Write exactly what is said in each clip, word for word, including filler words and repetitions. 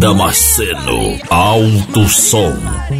Damasceno, alto som.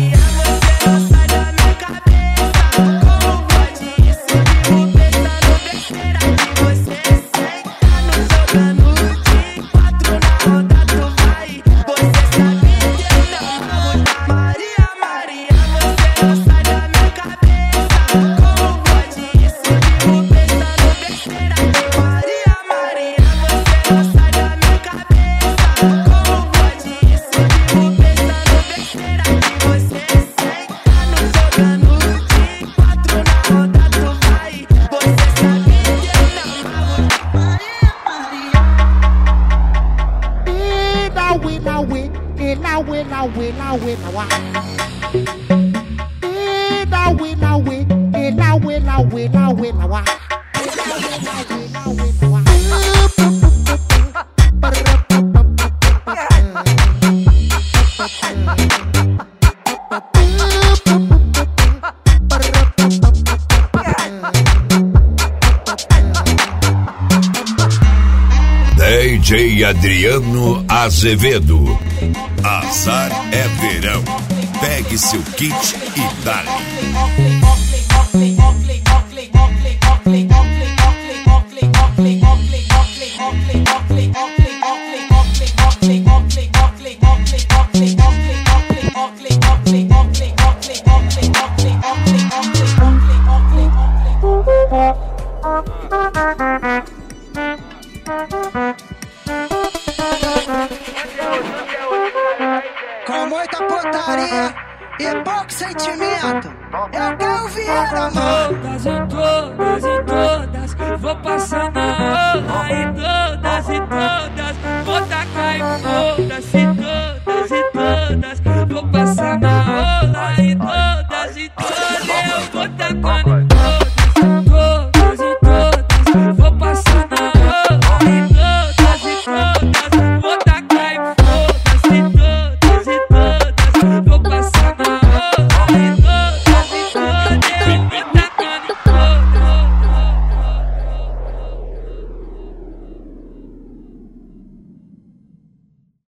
D J Adriano Azevedo. Azar é verão. Pegue seu kit e dale. Com muita putaria e pouco sentimento, eu quero Vieira, mano. Todas e todas e todas, vou passando a rola e